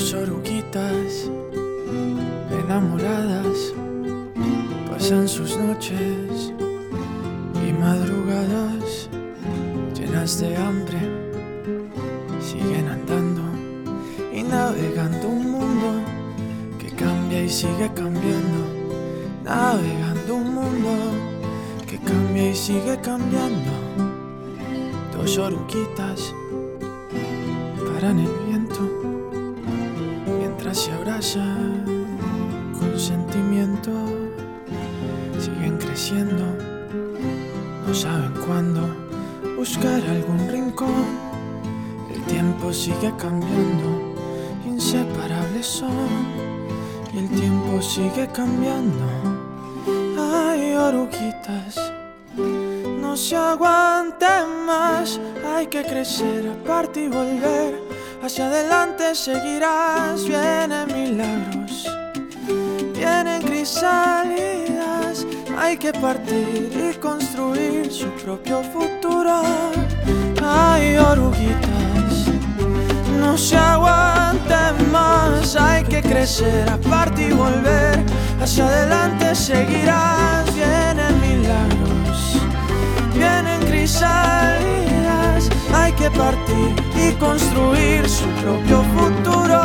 Dos oruguitas enamoradas pasan sus noches y madrugadas llenas de hambre. Siguen andando y navegando un mundo que cambia y sigue cambiando. Navegando un mundo que cambia y sigue cambiando. Dos oruguitas paran el viento mientras se abrazan con sentimiento. Siguen creciendo, no saben cuándo buscar algún rincón. El tiempo sigue cambiando, inseparables son, y el tiempo sigue cambiando. Ay, oruguitas, no se aguanten más, hay que crecer, aparte y volver. Hacia adelante seguirás, vienen milagros, vienen crisálidas. Hay que partir y construir su propio futuro. Ay, oruguitas, no se aguanten más, hay que crecer, aparte y volver. Hacia adelante seguirás, vienen milagros, vienen crisálidas. Hay que partir y construir su propio futuro.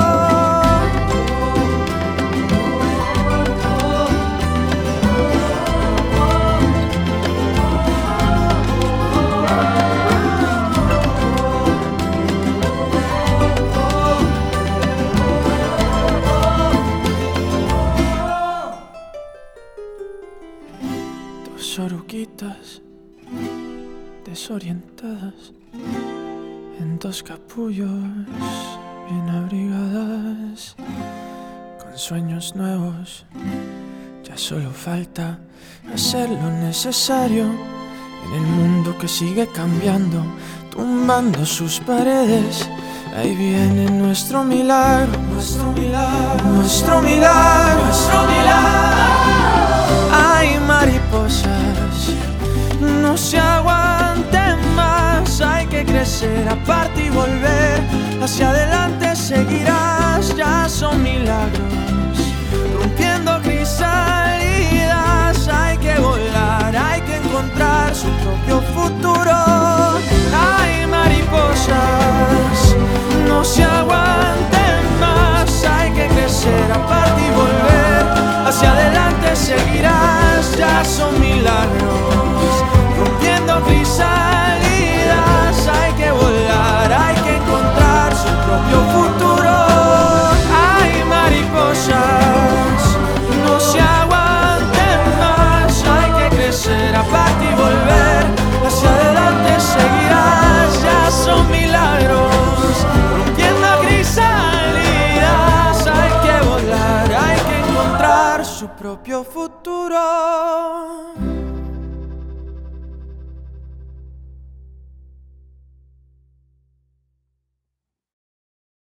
Dos oruguitas desorientadas en dos capullos bien abrigadas, con sueños nuevos. Ya solo falta hacer lo necesario en el mundo que sigue cambiando, tumbando sus paredes. Ahí viene nuestro milagro, nuestro milagro, nuestro milagro, nuestro milagro. Ay, mariposas, no se aguanten más, hay que crecer, aparte y volver. Hacia adelante seguirás, ya son milagros, rompiendo crisálidas. Hay que volar, hay que encontrar su propio futuro. Ay, mariposas, no se aguanten más, hay que crecer, aparte y volver. Hacia adelante seguirás, ya son milagros, rompiendo crisálidas. Hay que volar, hay que encontrar su propio futuro. Ay, mariposas, no se aguanten más, hay que crecer, aparte y volver. Hacia adelante seguirás, ya son milagros, rompiendo crisálidas. Hay que volar, hay que encontrar su propio futuro.